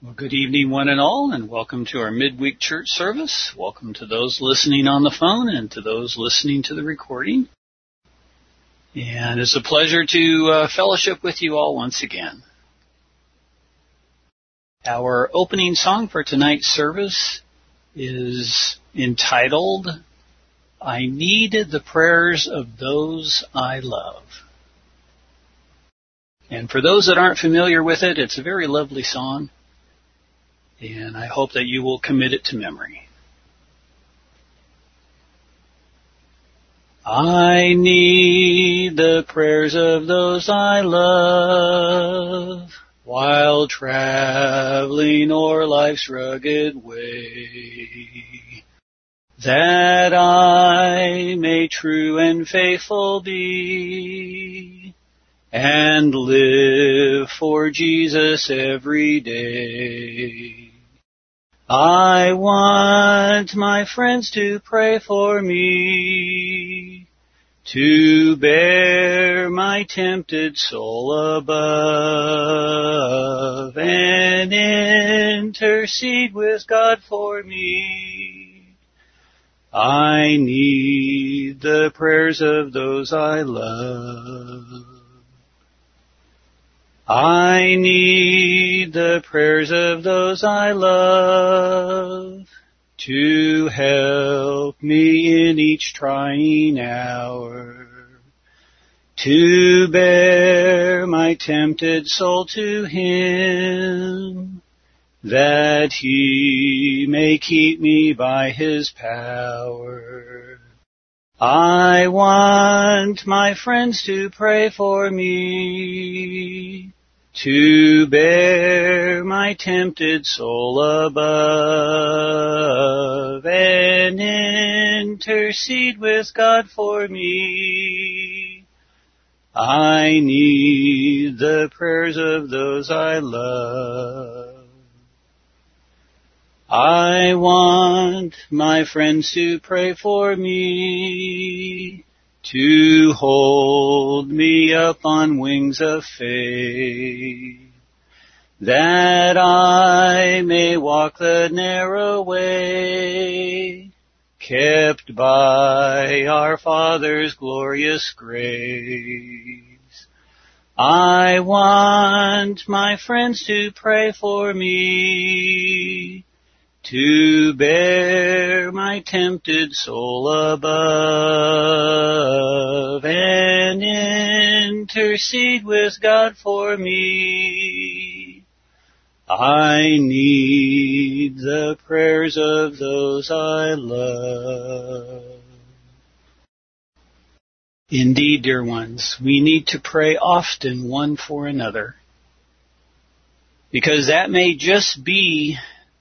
Well, good evening, one and all, and welcome to our midweek church service. Welcome to those listening on the phone and to those listening to the recording. And it's a pleasure to fellowship with you all once again. Our opening song for tonight's service is entitled, I Need the Prayers of Those I Love. And for those that aren't familiar with it, it's a very lovely song. And I hope that you will commit it to memory. I need the prayers of those I love while traveling o'er life's rugged way, that I may true and faithful be and live for Jesus every day. I want my friends to pray for me, to bear my tempted soul above, and intercede with God for me. I need the prayers of those I love. I need the prayers of those I love to help me in each trying hour, to bear my tempted soul to Him, that He may keep me by His power. I want my friends to pray for me, to bear my tempted soul above, and intercede with God for me. I need the prayers of those I love. I want my friends to pray for me, to hold me up on wings of faith, that I may walk the narrow way, kept by our Father's glorious grace. I want my friends to pray for me, to bear my tempted soul above, and intercede with God for me. I need the prayers of those I love. Indeed, dear ones, we need to pray often one for another, because that may just be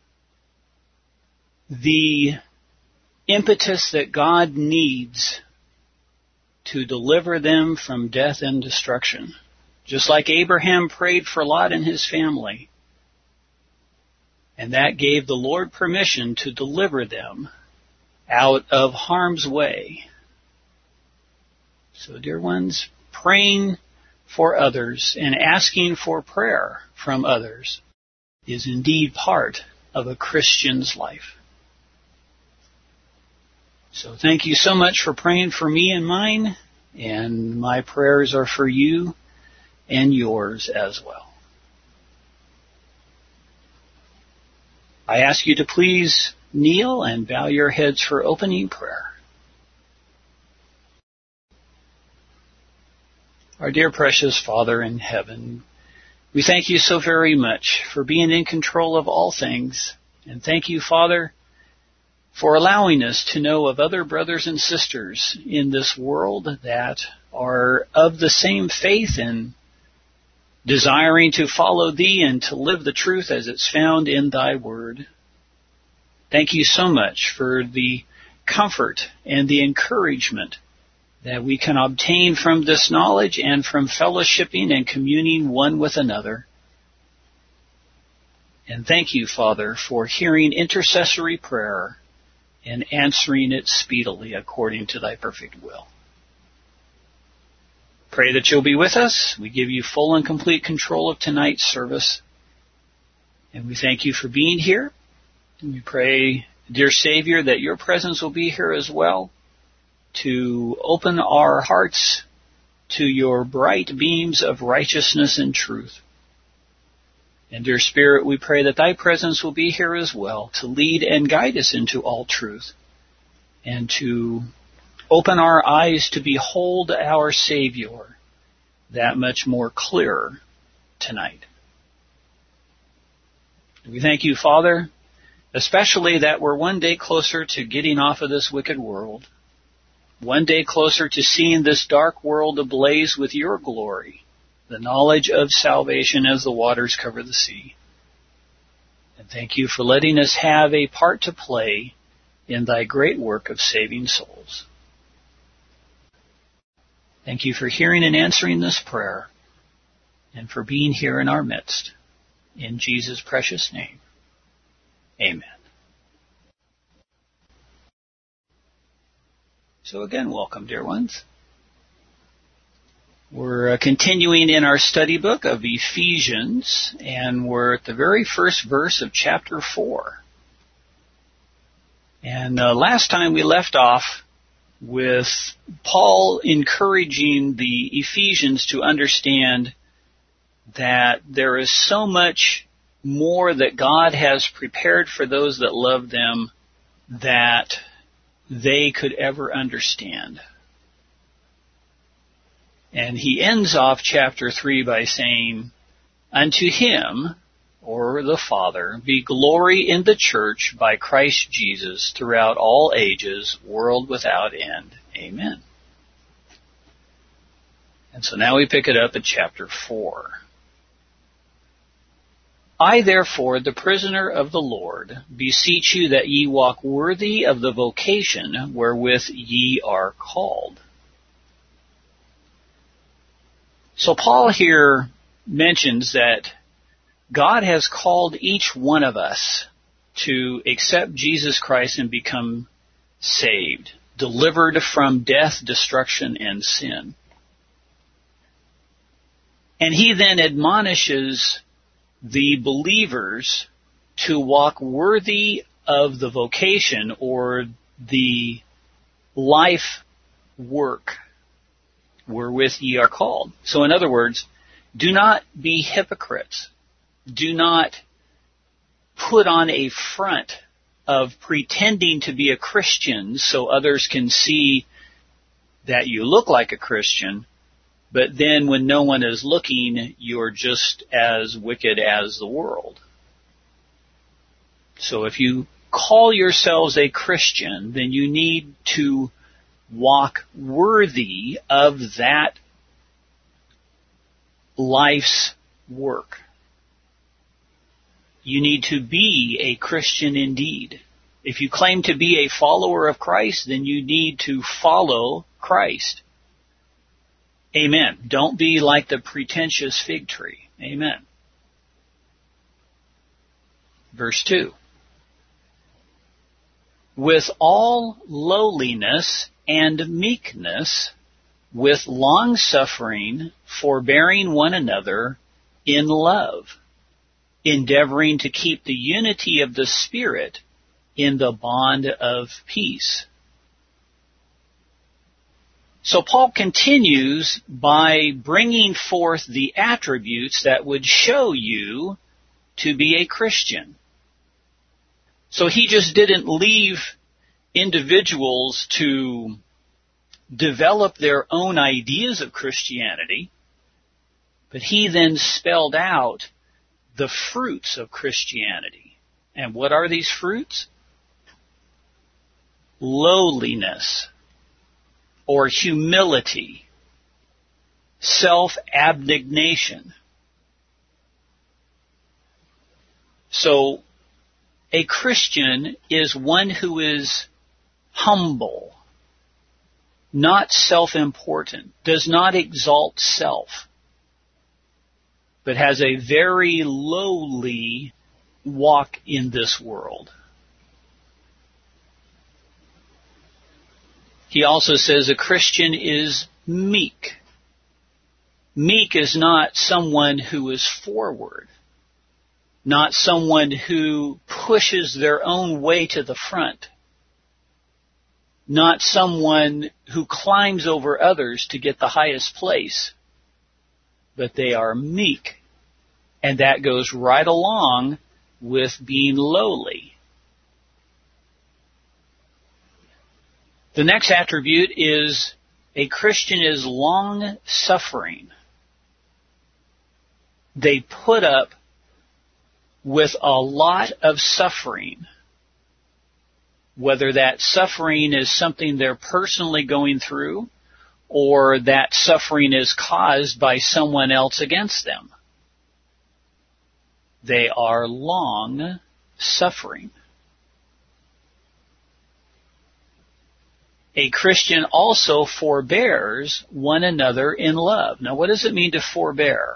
the impetus that God needs to deliver them from death and destruction. Just like Abraham prayed for Lot and his family. And that gave the Lord permission to deliver them out of harm's way. So, dear ones, praying for others and asking for prayer from others is indeed part of a Christian's life. So thank you so much for praying for me and mine, and my prayers are for you and yours as well. I ask you to please kneel and bow your heads for opening prayer. Our dear precious Father in heaven, we thank you so very much for being in control of all things, and thank you, Father, for allowing us to know of other brothers and sisters in this world that are of the same faith and desiring to follow Thee and to live the truth as it's found in Thy Word. Thank you so much for the comfort and the encouragement that we can obtain from this knowledge and from fellowshipping and communing one with another. And thank you, Father, for hearing intercessory prayer and answering it speedily according to Thy perfect will. Pray that You'll be with us. We give You full and complete control of tonight's service. And we thank you for being here. And we pray, dear Savior, that your presence will be here as well to open our hearts to your bright beams of righteousness and truth. And dear Spirit, we pray that thy presence will be here as well to lead and guide us into all truth and to open our eyes to behold our Savior that much more clearer tonight. We thank you, Father, especially that we're one day closer to getting off of this wicked world, one day closer to seeing this dark world ablaze with your glory, the knowledge of salvation as the waters cover the sea. And thank you for letting us have a part to play in thy great work of saving souls. Thank you for hearing and answering this prayer and for being here in our midst. In Jesus' precious name, amen. So again, welcome, dear ones. We're continuing in our study book of Ephesians, and we're at the very first verse of chapter 4. And last time we left off with Paul encouraging the Ephesians to understand that there is so much more that God has prepared for those that love them that they could ever understand. And he ends off chapter 3 by saying, "Unto him," or the Father, "be glory in the church by Christ Jesus throughout all ages, world without end. Amen." And so now we pick it up at chapter 4. "I therefore, the prisoner of the Lord, beseech you that ye walk worthy of the vocation wherewith ye are called." So Paul here mentions that God has called each one of us to accept Jesus Christ and become saved, delivered from death, destruction, and sin. And he then admonishes the believers to walk worthy of the vocation or the life work wherewith ye are called. So in other words, do not be hypocrites. Do not put on a front of pretending to be a Christian so others can see that you look like a Christian, but then when no one is looking, you're just as wicked as the world. So if you call yourselves a Christian, then you need to walk worthy of that life's work. You need to be a Christian indeed. If you claim to be a follower of Christ, then you need to follow Christ. Amen. Don't be like the pretentious fig tree. Amen. Verse 2. "With all lowliness and meekness, with long-suffering, forbearing one another in love, endeavoring to keep the unity of the Spirit in the bond of peace." So Paul continues by bringing forth the attributes that would show you to be a Christian. So he just didn't leave individuals to develop their own ideas of Christianity, but he then spelled out the fruits of Christianity. And what are these fruits? Lowliness, or humility, self-abnegation. So a Christian is one who is humble, not self-important, does not exalt self, but has a very lowly walk in this world. He also says a Christian is meek. Meek is not someone who is forward. not someone who pushes their own way to the front, not someone who climbs over others to get the highest place, but they are meek. And that goes right along with being lowly. The next attribute is a Christian is long-suffering. They put up with a lot of suffering, whether that suffering is something they're personally going through or that suffering is caused by someone else against them. They are long-suffering. A Christian also forbears one another in love. Now, what does it mean to forbear?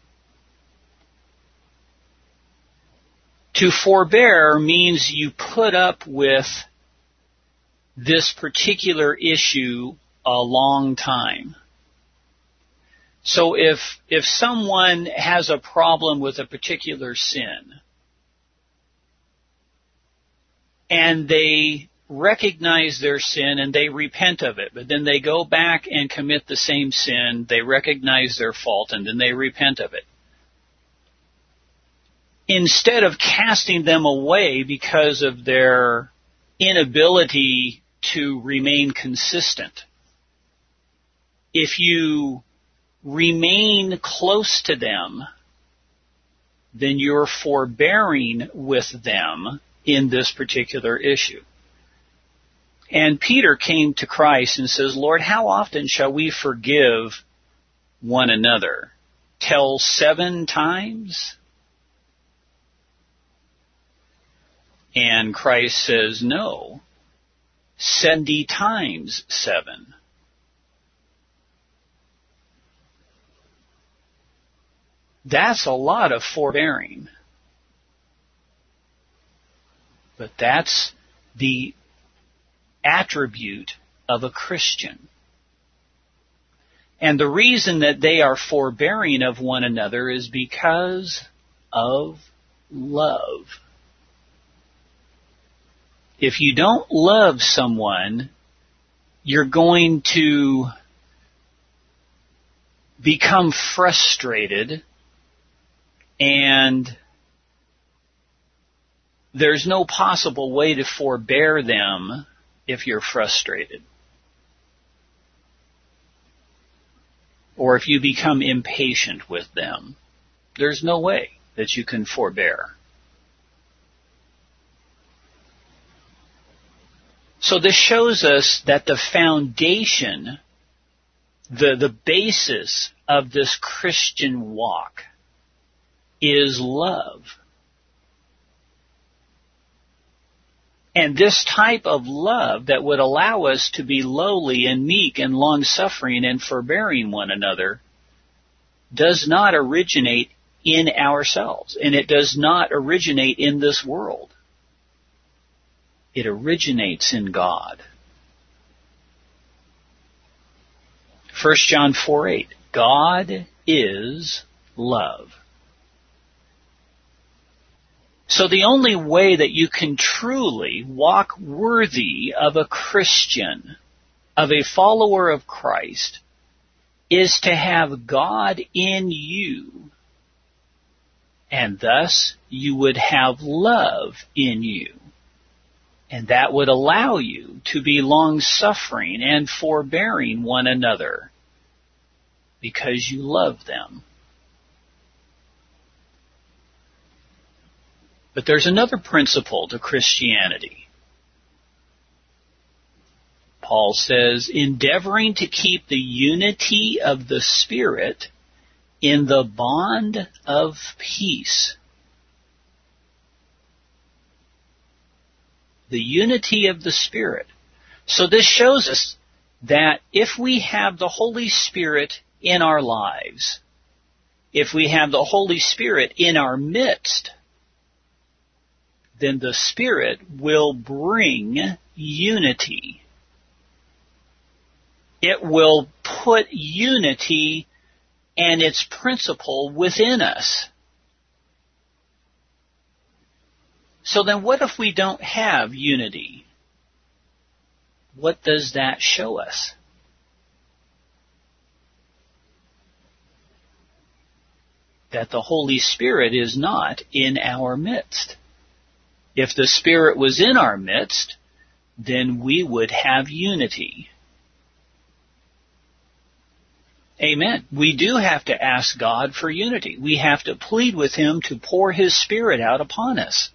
To forbear means you put up with this particular issue a long time. So if someone has a problem with a particular sin, and they recognize their sin and they repent of it, but then they go back and commit the same sin, they recognize their fault, and then they repent of it. Instead of casting them away because of their inability to remain consistent, if you remain close to them, then you're forbearing with them in this particular issue. And Peter came to Christ and says, Lord, how often shall we forgive one another? Till 7 times? And Christ says, no, 70 times 7. That's a lot of forbearing. But that's the attribute of a Christian. And the reason that they are forbearing of one another is because of love. If you don't love someone, you're going to become frustrated, and there's no possible way to forbear them if you're frustrated. Or if you become impatient with them, there's no way that you can forbear. So this shows us that the foundation, the basis of this Christian walk is love. And this type of love that would allow us to be lowly and meek and long-suffering and forbearing one another does not originate in ourselves, and it does not originate in this world. It originates in God. 1 John 4:8, God is love. So the only way that you can truly walk worthy of a Christian, of a follower of Christ, is to have God in you, and thus you would have love in you. And that would allow you to be long-suffering and forbearing one another because you love them. But there's another principle to Christianity. Paul says, endeavoring to keep the unity of the Spirit in the bond of peace. The unity of the Spirit. So this shows us that if we have the Holy Spirit in our lives, if we have the Holy Spirit in our midst, then the Spirit will bring unity. It will put unity and its principle within us. So then what if we don't have unity? What does that show us? That the Holy Spirit is not in our midst. If the Spirit was in our midst, then we would have unity. Amen. We do have to ask God for unity. We have to plead with Him to pour His Spirit out upon us.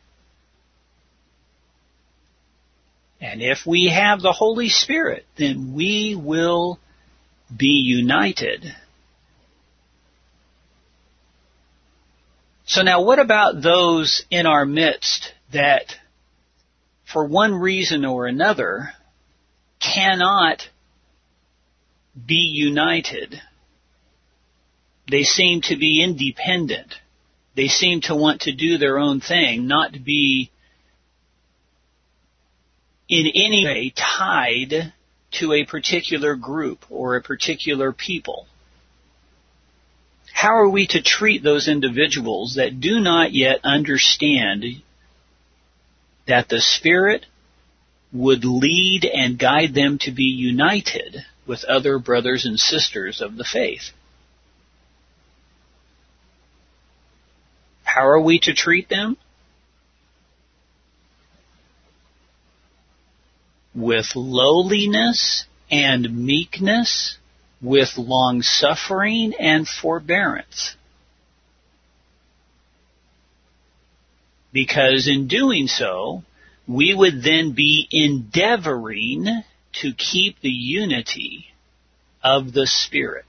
And if we have the Holy Spirit, then we will be united. So now what about those in our midst that, for one reason or another, cannot be united? They seem to be independent. They seem to want to do their own thing, not to be in any way tied to a particular group or a particular people. How are we to treat those individuals that do not yet understand that the Spirit would lead and guide them to be united with other brothers and sisters of the faith? How are we to treat them? With lowliness and meekness, with long-suffering and forbearance. Because in doing so, we would then be endeavoring to keep the unity of the Spirit.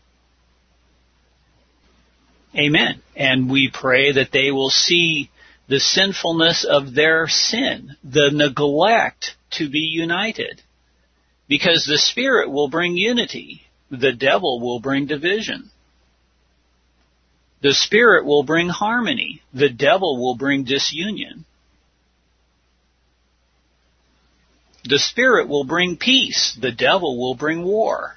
Amen. And we pray that they will see the sinfulness of their sin, the neglect to be united. Because the Spirit will bring unity. The devil will bring division. The Spirit will bring harmony. The devil will bring disunion. The Spirit will bring peace. The devil will bring war.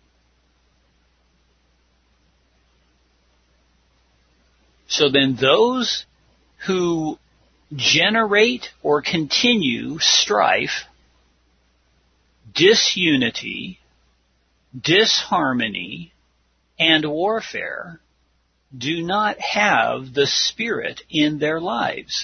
So then those who generate or continue strife, disunity, disharmony, and warfare do not have the Spirit in their lives.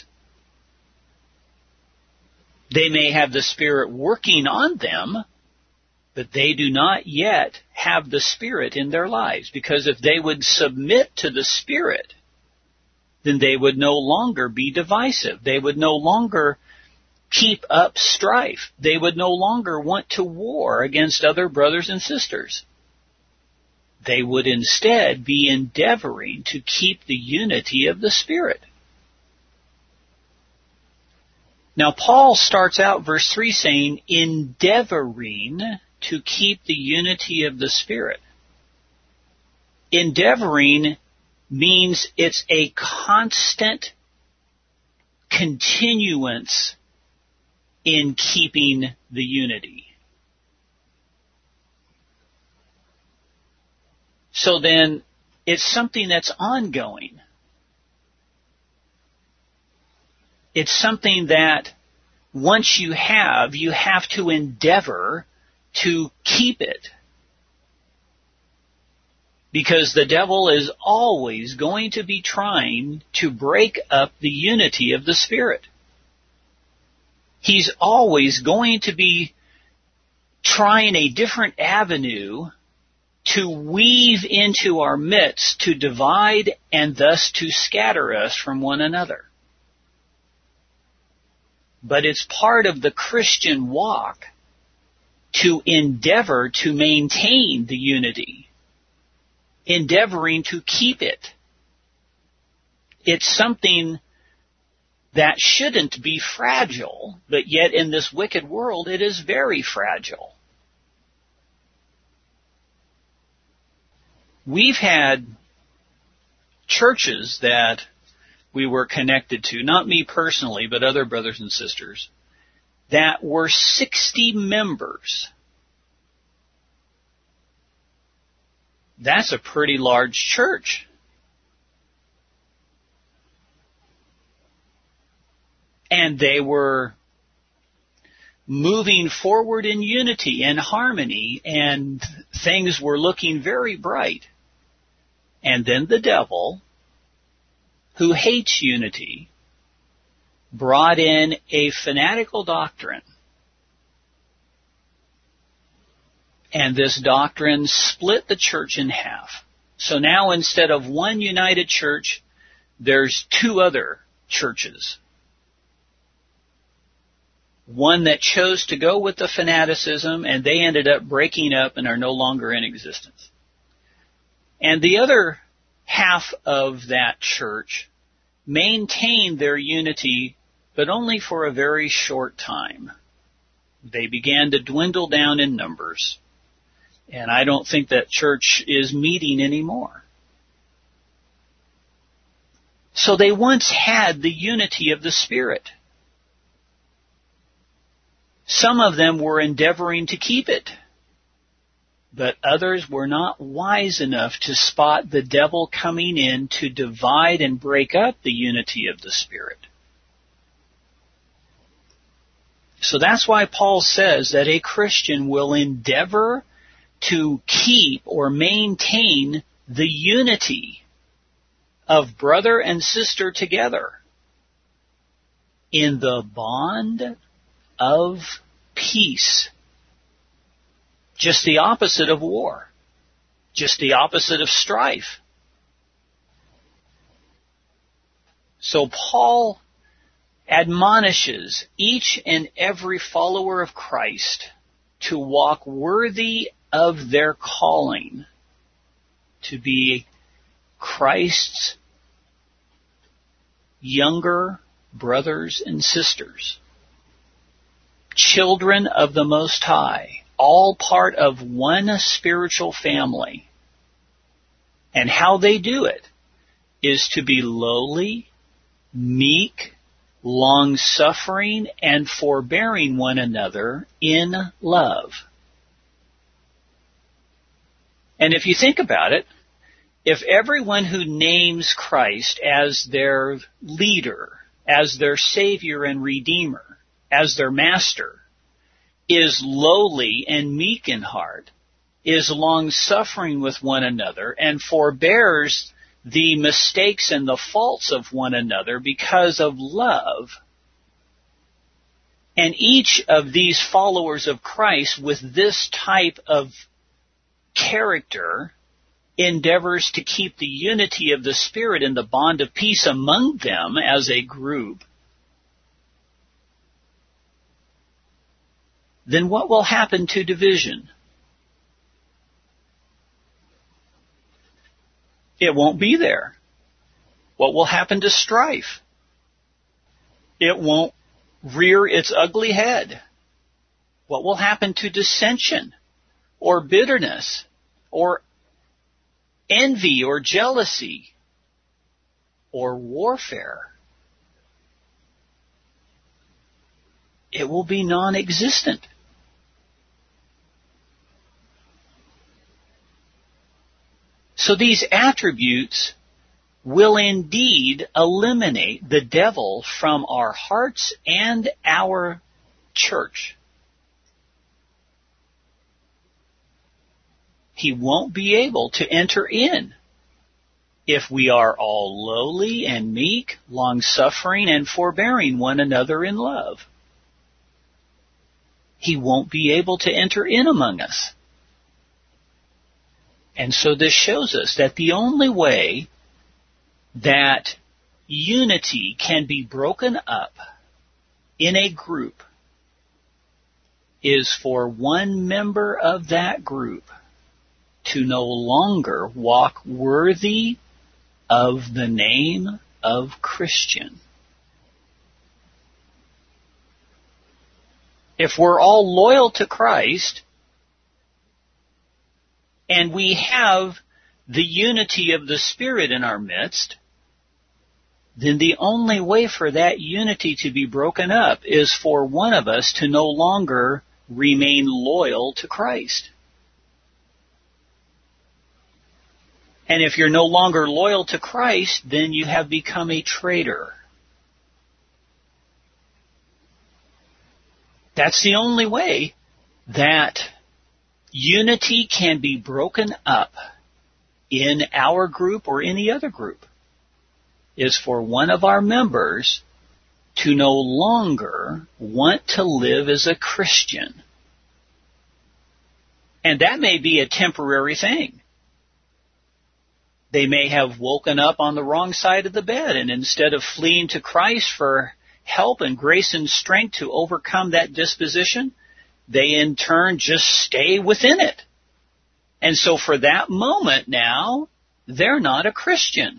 They may have the Spirit working on them, but they do not yet have the Spirit in their lives. Because if they would submit to the Spirit, then they would no longer be divisive. They would no longer keep up strife. They would no longer want to war against other brothers and sisters. They would instead be endeavoring to keep the unity of the Spirit. Now, Paul starts out verse 3 saying, endeavoring to keep the unity of the Spirit. Endeavoring means it's a constant continuance in keeping the unity. So then, it's something that's ongoing. It's something that once you have to endeavor to keep it. Because the devil is always going to be trying to break up the unity of the Spirit. He's always going to be trying a different avenue to weave into our midst, to divide and thus to scatter us from one another. But it's part of the Christian walk to endeavor to maintain the unity, endeavoring to keep it. It's something that shouldn't be fragile, but yet in this wicked world it is very fragile. We've had churches that we were connected to, not me personally, but other brothers and sisters, that were 60 members. That's a pretty large church. And they were moving forward in unity and harmony, and things were looking very bright. And then the devil, who hates unity, brought in a fanatical doctrine. And this doctrine split the church in half. So now instead of one united church, there's two other churches. One that chose to go with the fanaticism, and they ended up breaking up and are no longer in existence. And the other half of that church maintained their unity, but only for a very short time. They began to dwindle down in numbers. And I don't think that church is meeting anymore. So they once had the unity of the Spirit. Some of them were endeavoring to keep it, but others were not wise enough to spot the devil coming in to divide and break up the unity of the Spirit. So that's why Paul says that a Christian will endeavor to keep or maintain the unity of brother and sister together in the bond of peace. Just the opposite of war. Just the opposite of strife. So Paul admonishes each and every follower of Christ to walk worthy of their calling, to be Christ's younger brothers and sisters, children of the Most High, all part of one spiritual family. And how they do it is to be lowly, meek, long-suffering, and forbearing one another in love. And if you think about it, if everyone who names Christ as their leader, as their Savior and Redeemer, as their Master, is lowly and meek in heart, is long-suffering with one another, and forbears the mistakes and the faults of one another because of love, and each of these followers of Christ with this type of character endeavors to keep the unity of the Spirit and the bond of peace among them as a group, then what will happen to division? It won't be there. What will happen to strife? It won't rear its ugly head. What will happen to dissension or bitterness or envy or jealousy or warfare? It will be non-existent. So these attributes will indeed eliminate the devil from our hearts and our church. He won't be able to enter in if we are all lowly and meek, long-suffering, and forbearing one another in love. He won't be able to enter in among us. And so this shows us that the only way that unity can be broken up in a group is for one member of that group to no longer walk worthy of the name of Christian. If we're all loyal to Christ, and we have the unity of the Spirit in our midst, then the only way for that unity to be broken up is for one of us to no longer remain loyal to Christ. And if you're no longer loyal to Christ, then you have become a traitor. That's the only way that unity can be broken up in our group or any other group, is for one of our members to no longer want to live as a Christian. And that may be a temporary thing. They may have woken up on the wrong side of the bed, and instead of fleeing to Christ for help and grace and strength to overcome that disposition, they in turn just stay within it. And so for that moment now, they're not a Christian.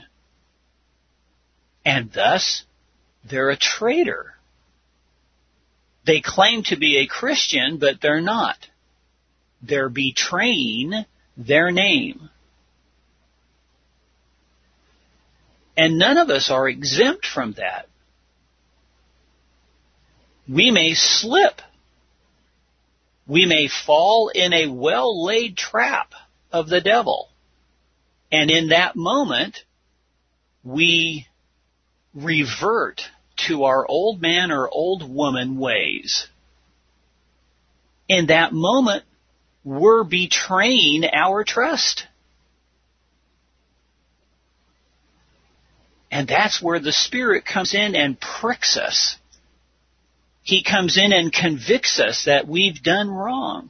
And thus, they're a traitor. They claim to be a Christian, but they're not. They're betraying their name. And none of us are exempt from that. We may slip. We may fall in a well-laid trap of the devil. And in that moment, we revert to our old man or old woman ways. In that moment, we're betraying our trust. And that's where the Spirit comes in and pricks us. He comes in and convicts us that we've done wrong.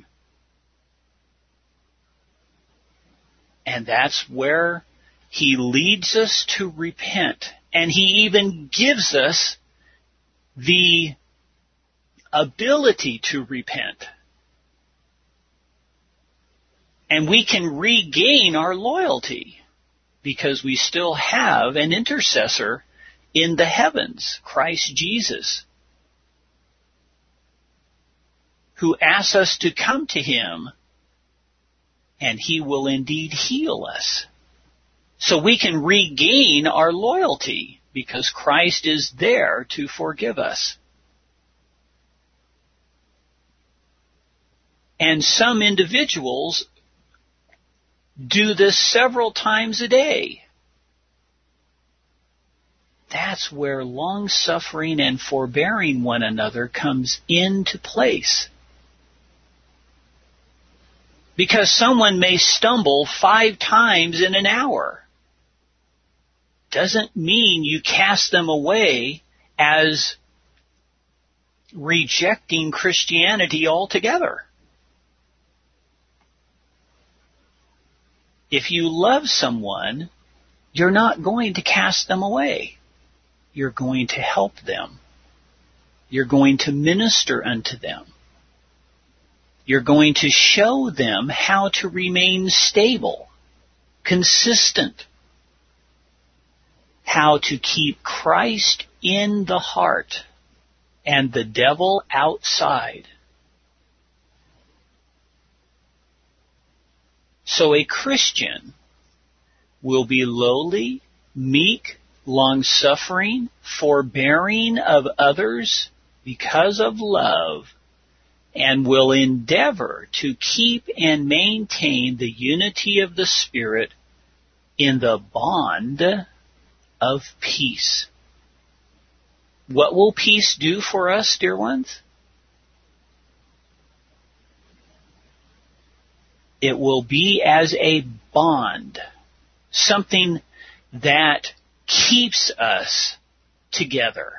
And that's where He leads us to repent. And He even gives us the ability to repent. And we can regain our loyalty because we still have an intercessor in the heavens, Christ Jesus, who asks us to come to Him, and He will indeed heal us. So we can regain our loyalty because Christ is there to forgive us. And some individuals do this several times a day. That's where long-suffering and forbearing one another comes into place. Because someone may stumble 5 times in an hour. Doesn't mean you cast them away as rejecting Christianity altogether. If you love someone, you're not going to cast them away. You're going to help them. You're going to minister unto them. You're going to show them how to remain stable, consistent, how to keep Christ in the heart and the devil outside. So a Christian will be lowly, meek, long-suffering, forbearing of others because of love, and will endeavor to keep and maintain the unity of the Spirit in the bond of peace. What will peace do for us, dear ones? It will be as a bond, something that keeps us together.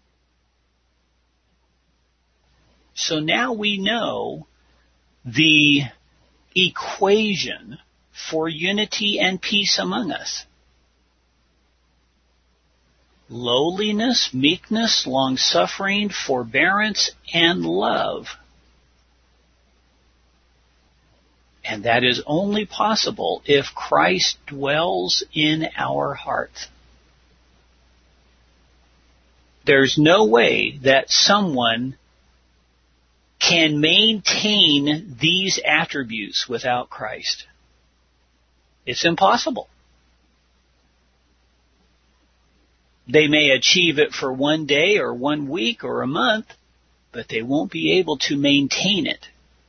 So now we know the equation for unity and peace among us. Lowliness, meekness, long-suffering, forbearance, and love. And that is only possible if Christ dwells in our hearts. There's no way that someone can maintain these attributes without Christ. It's impossible. They may achieve it for one day or 1 week or a month, but they won't be able to maintain it.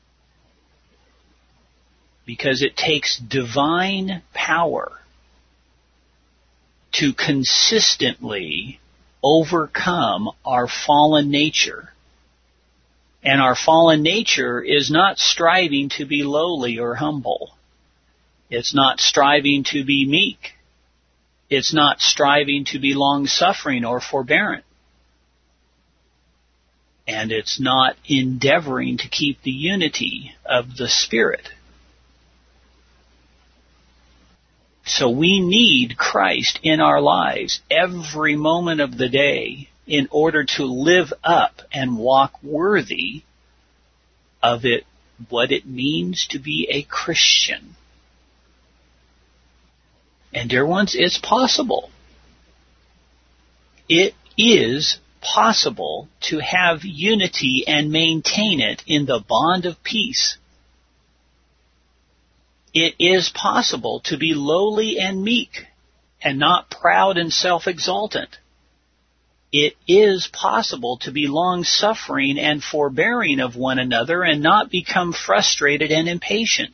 Because it takes divine power to consistently overcome our fallen nature And our fallen nature is not striving to be lowly or humble. It's not striving to be meek. It's not striving to be long-suffering or forbearant. And it's not endeavoring to keep the unity of the Spirit. So we need Christ in our lives every moment of the day in order to live up and walk worthy of it, what it means to be a Christian. And dear ones, it's possible. It is possible to have unity and maintain it in the bond of peace. It is possible to be lowly and meek and not proud and self-exaltant. It is possible to be long-suffering and forbearing of one another and not become frustrated and impatient.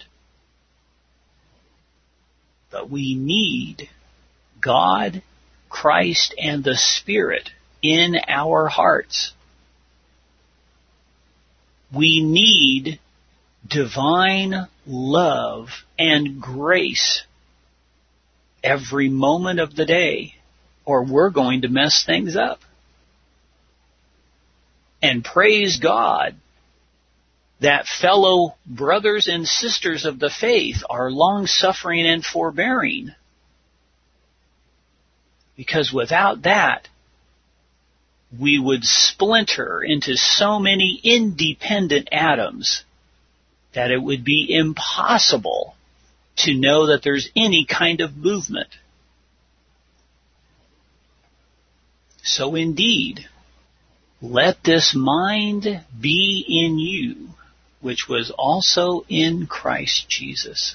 But we need God, Christ, and the Spirit in our hearts. We need divine love and grace every moment of the day, or we're going to mess things up. And praise God that fellow brothers and sisters of the faith are long-suffering and forbearing. Because without that, we would splinter into so many independent atoms that it would be impossible to know that there's any kind of movement. So indeed, let this mind be in you, which was also in Christ Jesus.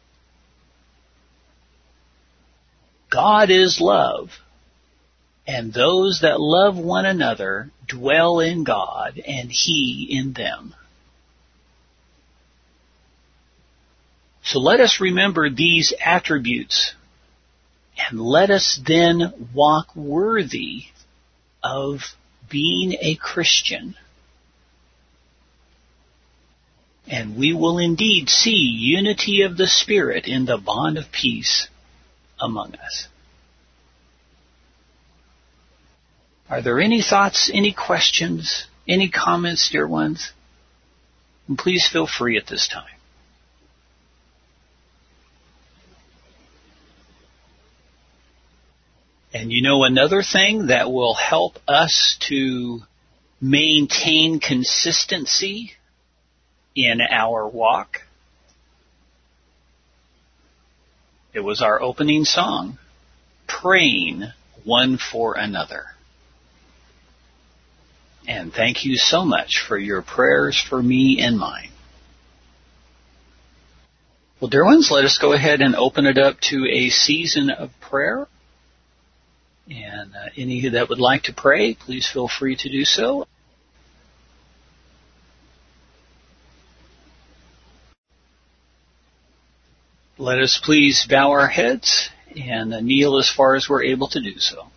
God is love, and those that love one another dwell in God, and He in them. So let us remember these attributes, and let us then walk worthy of being a Christian. And we will indeed see unity of the Spirit in the bond of peace among us. Are there any thoughts, any questions, any comments, dear ones? And please feel free at this time. And you know, another thing that will help us to maintain consistency in our walk, it was our opening song, praying one for another. And thank you so much for your prayers for me and mine. Well, dear ones, let us go ahead and open it up to a season of prayer. And any that would like to pray, please feel free to do so. Let us please bow our heads and kneel as far as we're able to do so.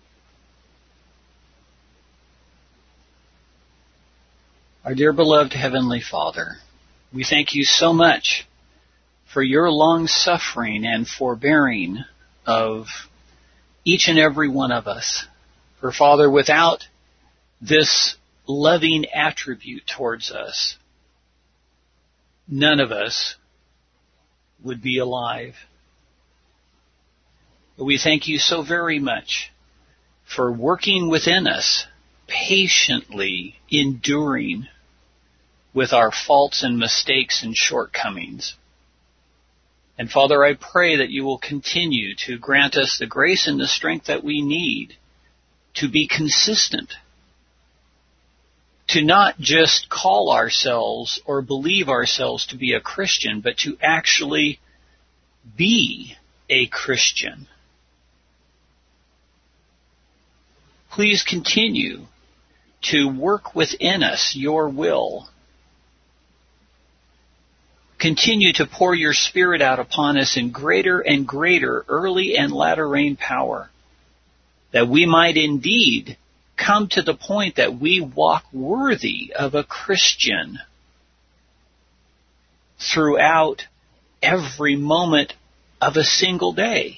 Our dear beloved Heavenly Father, we thank you so much for your long suffering and forbearing of each and every one of us. For Father, without this loving attribute towards us, none of us would be alive. But we thank you so very much for working within us, patiently enduring with our faults and mistakes and shortcomings. And Father, I pray that you will continue to grant us the grace and the strength that we need to be consistent, to not just call ourselves or believe ourselves to be a Christian, but to actually be a Christian. Please continue to work within us your will. Continue to pour your Spirit out upon us in greater and greater early and latter rain power, that we might indeed come to the point that we walk worthy of a Christian throughout every moment of a single day.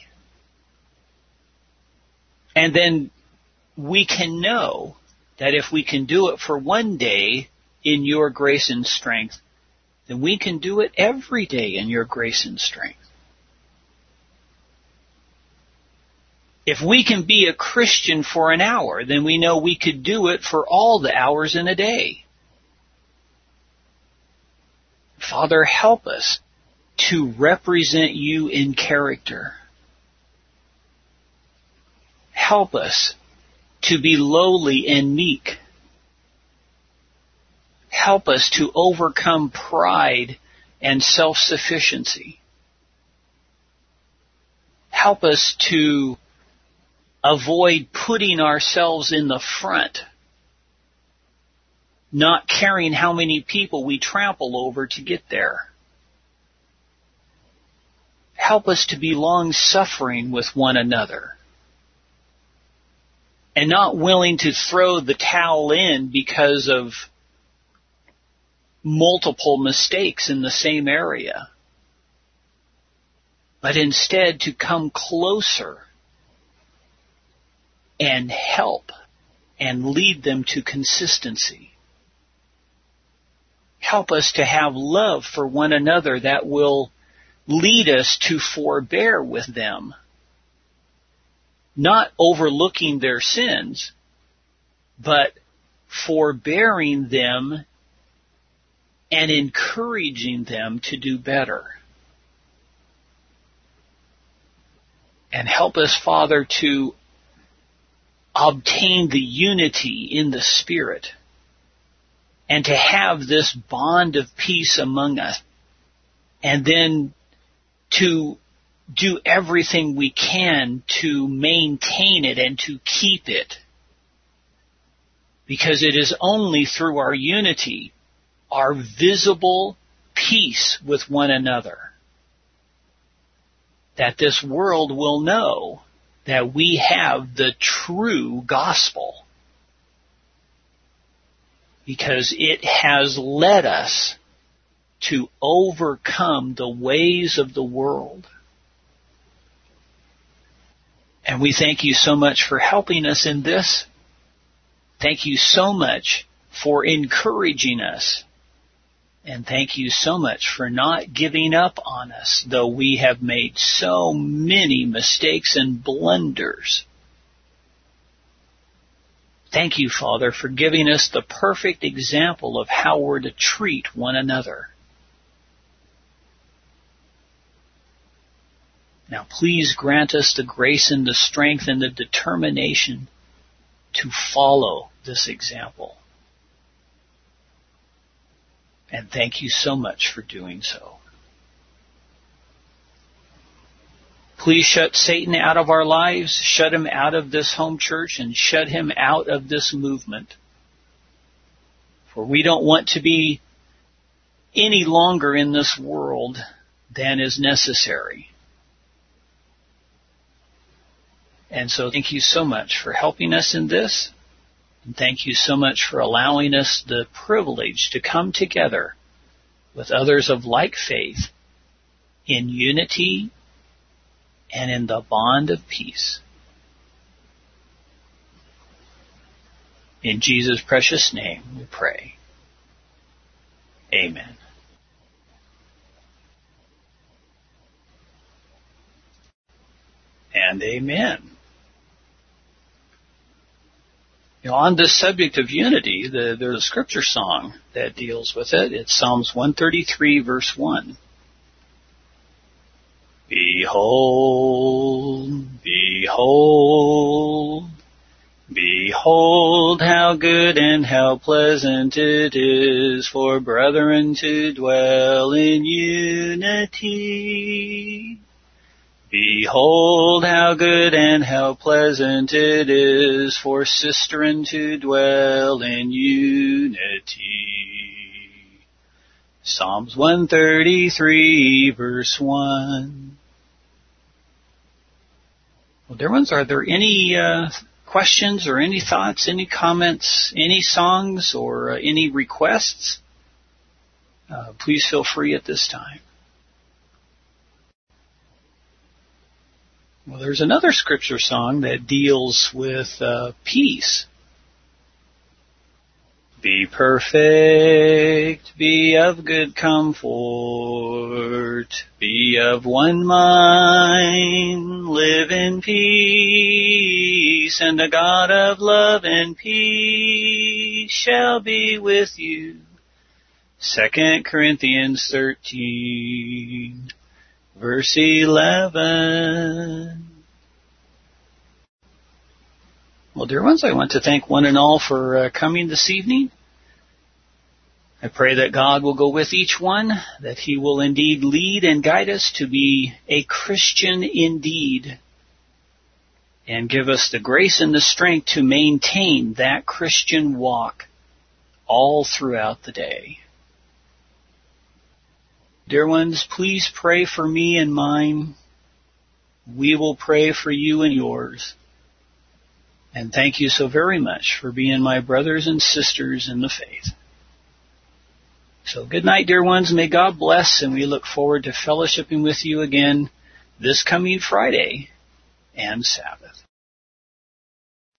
And then we can know that if we can do it for one day in your grace and strength, then we can do it every day in your grace and strength. If we can be a Christian for an hour, then we know we could do it for all the hours in a day. Father, help us to represent you in character. Help us to be lowly and meek. Help us to overcome pride and self-sufficiency. Help us to avoid putting ourselves in the front, not caring how many people we trample over to get there. Help us to be long-suffering with one another and not willing to throw the towel in because of multiple mistakes in the same area, but instead to come closer and help and lead them to consistency. Help us to have love for one another that will lead us to forbear with them, not overlooking their sins, but forbearing them and encouraging them to do better. And help us, Father, to obtain the unity in the Spirit and to have this bond of peace among us, and then to do everything we can to maintain it and to keep it. Because it is only through our unity, our visible peace with one another, that this world will know that we have the true gospel, because it has led us to overcome the ways of the world. And we thank you so much for helping us in this. Thank you so much for encouraging us. And thank you so much for not giving up on us, though we have made so many mistakes and blunders. Thank you, Father, for giving us the perfect example of how we're to treat one another. Now please grant us the grace and the strength and the determination to follow this example. And thank you so much for doing so. Please shut Satan out of our lives, shut him out of this home church, and shut him out of this movement. For we don't want to be any longer in this world than is necessary. And so thank you so much for helping us in this. And thank you so much for allowing us the privilege to come together with others of like faith in unity and in the bond of peace. In Jesus' precious name we pray. Amen. And amen. You know, on this subject of unity, there's a scripture song that deals with it. It's Psalms 133, verse 1. Behold, behold, behold how good and how pleasant it is for brethren to dwell in unity. Behold how good and how pleasant it is for sisterin to dwell in unity. Psalms 133, verse 1. Well, dear ones, are there any questions or any thoughts, any comments, any songs, or any requests, please feel free at this time. Well, there's another scripture song that deals with peace. Be perfect, be of good comfort, be of one mind, live in peace, and the God of love and peace shall be with you. 2 Corinthians 13, verse 11. Well, dear ones, I want to thank one and all for coming this evening. I pray that God will go with each one, that He will indeed lead and guide us to be a Christian indeed, and give us the grace and the strength to maintain that Christian walk all throughout the day. Dear ones, please pray for me and mine. We will pray for you and yours. And thank you so very much for being my brothers and sisters in the faith. So good night, dear ones. May God bless, and we look forward to fellowshipping with you again this coming Friday and Sabbath.